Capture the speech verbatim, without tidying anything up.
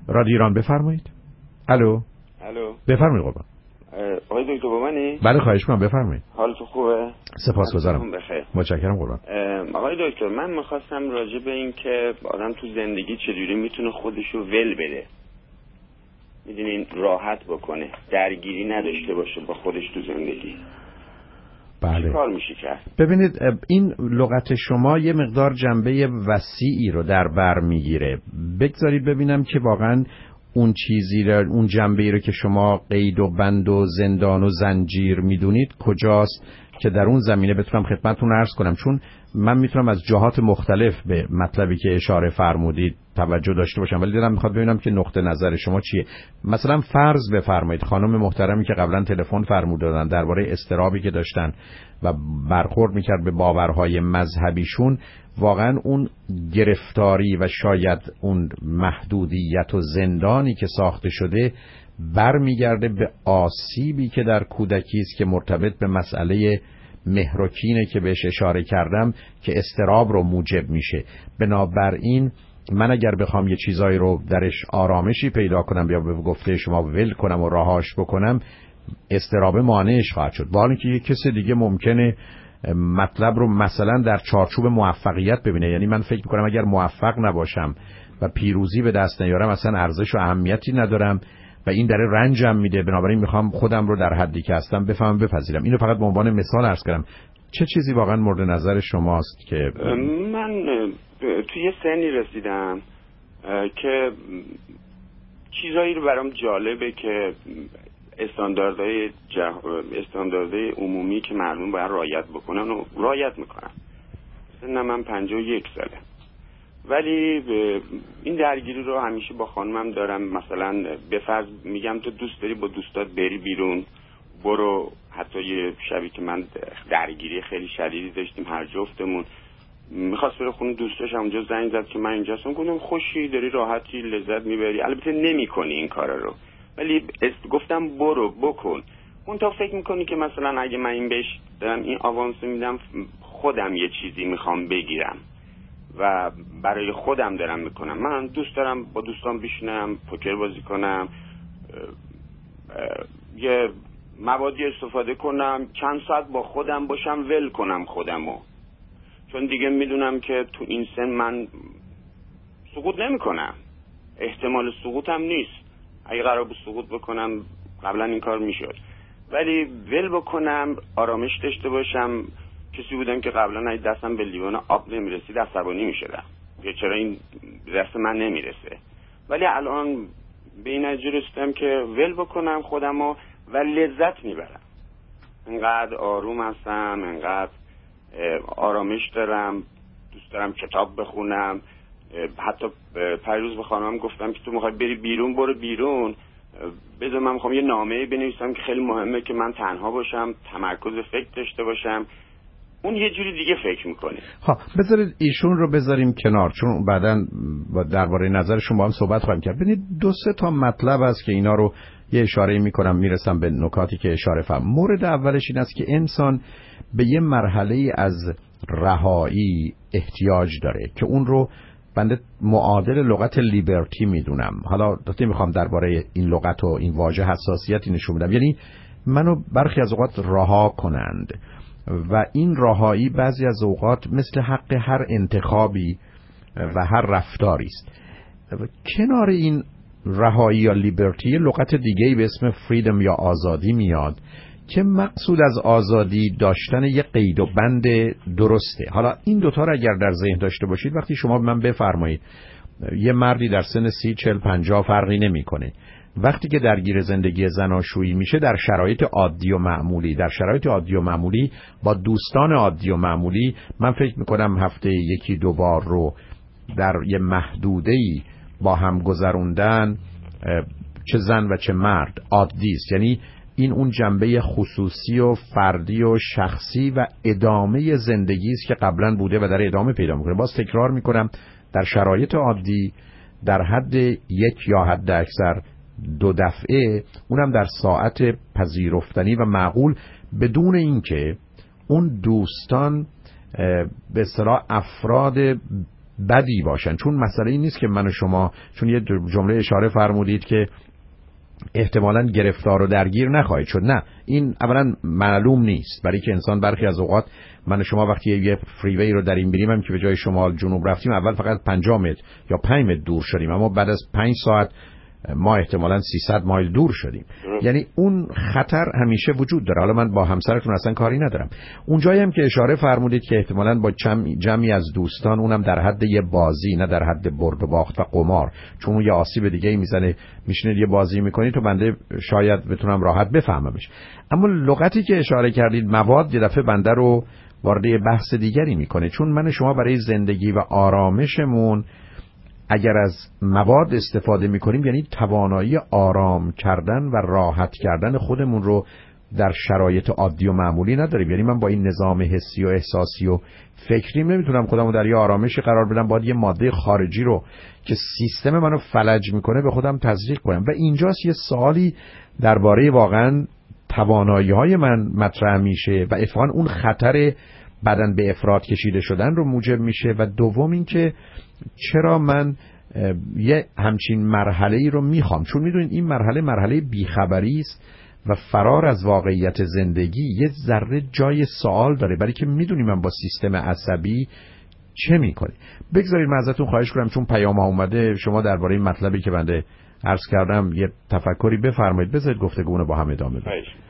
رادیو ایران بفرمایید. الو. الو. بفرمایید قربان. آقای دکتر با منی؟ بله خواهش می‌کنم بفرمایید. حالتون خوبه؟ سپاسگزارم. بخیر. متشکرم قربان. آقای دکتر من می‌خواستم راجع به این که آدم تو زندگی چجوری میتونه خودش رو ول بده. میدونین راحت بکنه، درگیری نداشته باشه با خودش تو زندگی. بله. چی کار میشه کرد؟ ببینید این لغت شما یه مقدار جنبه وسیعی رو در بر میگیره. بگذارید ببینم که واقعاً اون چیزی رو، اون جنبه‌ای رو که شما قید و بند و زندان و زنجیر میدونید کجاست که در اون زمینه بتونم خدمتتون عرض کنم، چون من میتونم از جهات مختلف به مطلبی که اشاره فرمودید توجه داشته باشم، ولی دلم میخواد ببینم که نقطه نظر شما چیه. مثلا فرض بفرمایید خانم محترمی که قبلا تلفن فرمودن درباره اضطرابی که داشتن و برخورد میکرد به باورهای مذهبیشون، واقعا اون گرفتاری و شاید اون محدودیت و زندانی که ساخته شده برمیگرده به آسیبی که در کودکی است که مرتبط به مسئله مهروکینه که بهش اشاره کردم که اضطراب رو موجب میشه. بنابراین من اگر بخوام یه چیزایی رو درش آرامشی پیدا کنم یا به گفته شما ول کنم و رهاش بکنم، اضطراب مانعش خواهد شد. با اینکه یه کسی دیگه ممکنه مطلب رو مثلا در چارچوب موفقیت ببینه، یعنی من فکر میکنم اگر موفق نباشم و پیروزی به دست نیارم اصلا ارزش و اهمیتی ندارم و این داره رنجم میده، بنابراین میخوام خودم رو در حدی که هستم بفهمم بپذیرم. اینو فقط به عنوان مثال عرض کردم. چه چیزی واقعا مورد نظر شماست که من توی یه سنی رسیدم که چیزایی رو برام جالبه که استانداردهای جه... استانداردهای عمومی که مردم باید رعایت بکنن و رعایت میکنن. سن من پنجاه و یک ساله، ولی این درگیری رو همیشه با خانمم دارم. مثلا به فرض میگم تو دوست داری با دوستات بری بیرون، برو. حتی یه شبی که من درگیری خیلی شدیدی داشتیم هر جفتمون، میخواست بره خونه دوستاش، اونجا زنگ زد که من اینجا هستم. گفتم خوشی داری، راحتی، لذت میبری. البته نمیکنی این کارا رو، ولی گفتم برو بکن. اون تا فکر میکنی که مثلا اگه من این بهش دارم این آوانس میدم خودم یه چیزی میخوام بگیرم و برای خودم دارم میکنم. من دوست دارم با دوستان بشینم پوکر بازی کنم، یه موادی استفاده کنم، چند ساعت با خودم باشم، ول کنم خودمو، چون دیگه میدونم که تو این سن من سقوط نمی کنم، احتمال سقوطم نیست. اگه قرار بود سقوط بکنم قبلا این کار میشد، ولی ول بکنم، آرامش داشته باشم. کسی بودم که قبلا اگه دستم به لیوان آب نمیرسید عصبانی میشدم، یا چرا این دست من نمیرسه، ولی الان به این نتیجه رسیدم که ول بکنم خودمو و لذت میبرم. انقدر آروم هستم، انقدر آرامش دارم، دوست دارم کتاب بخونم. حتی پریروز به خانمم گفتم که تو میخوای بری بیرون برو بیرون، بذار من میخوام یه نامه بنویسم که خیلی مهمه که من تنها باشم، تمرکز فکر داشته باشم. اون یه جوری دیگه فکر میکنه. ها بذارید ایشون رو بذاریم کنار، چون بعداً درباره نظر شما با هم صحبت خواهیم کرد. ببینید دو سه تا مطلب است که اینا رو یه اشاره میکنم، میرسم به نکاتی که اشاره فهم. مورد اولش این است که انسان به یه مرحله از رهایی احتیاج داره که اون رو بنده معادل لغت لیبرتی میدونم. حالا البته میخوام درباره این لغت و این واژه حساسیتی نشون بدم، یعنی منو برخی از اوقات رها کنند و این رهایی بعضی از اوقات مثل حق هر انتخابی و هر رفتاری است. کنار این رهایی یا لیبرتی لغت دیگه‌ای به اسم فریدم یا آزادی میاد که مقصود از آزادی داشتن یک قید و بند درسته. حالا این دوتا رو اگر در ذهن داشته باشید، وقتی شما به من بفرمایید یه مردی در سن سی چل پنجاه فرقی نمیکنه، وقتی که درگیر زندگی زناشویی میشه در شرایط عادی و معمولی، در شرایط عادی و معمولی با دوستان عادی و معمولی، من فکر میکنم هفته یکی دو بار رو در یه محدوده‌ای با هم گذروندن، چه زن و چه مرد، عادی است. یعنی این اون جنبه خصوصی و فردی و شخصی و ادامه زندگی است که قبلا بوده و در ادامه پیدا میکنه. باز تکرار میکنم در شرایط عادی در حد یک یا حد اکثر دو دفعه، اونم در ساعت پذیرفتنی و معقول، بدون اینکه اون دوستان به اصطلاح افراد بدی باشن. چون مسئله این نیست که من و شما، چون یه جمله اشاره فرمودید که احتمالاً گرفتار و درگیر نخواهید شد. نه، این اولا معلوم نیست، برای که انسان برخی از اوقات، من و شما وقتی یه فریوی رو در این بریم هم که به جای شمال جنوب رفتیم، اول فقط پنجاه متر یا پنج متر دور شدیم، اما بعد از پنج ساعت ما احتمالاً سیصد مایل دور شدیم. یعنی اون خطر همیشه وجود داره. حالا من با همسرتون اصلا کاری ندارم. اونجایی هم که اشاره فرمودید که احتمالاً با جمعی از دوستان، اونم در حد یه بازی، نه در حد برد و باخت و قمار، چون اون یه آسیب دیگه میزنه، میشینید یه بازی میکنید تو، بنده شاید بتونم راحت بفهممش. اما لغتی که اشاره کردید، مواد، یه دفعه بنده رو وارد بحث دیگری میکنه. چون من شما برای زندگی و آرامشمون اگر از مواد استفاده میکنیم، یعنی توانایی آرام کردن و راحت کردن خودمون رو در شرایط عادی و معمولی نداریم. یعنی من با این نظام حسی و احساسی و فکری نمیتونم خودمو در یه آرامشی قرار بدم، باید یه ماده خارجی رو که سیستم منو فلج میکنه به خودم تزریق کنم. و اینجاست یه سوالی درباره واقعا توانایی‌های من مطرح میشه و اتفاقا اون خطر بدن به افراط کشیده شدن رو موجب میشه. و دوم این که چرا من یه همچین مرحله‌ای رو میخوام، چون میدونید این مرحله مرحله بیخبری است و فرار از واقعیت زندگی یه ذره جای سوال داره، برای که میدونیم من با سیستم عصبی چه میکنی. بگذارید من ازتون خواهش کنم، چون پیام ها اومده، شما درباره این مطلبی که بنده عرض کردم یه تفکری بفرمایید، بذارید گفتگو رو با هم ادامه بدیم.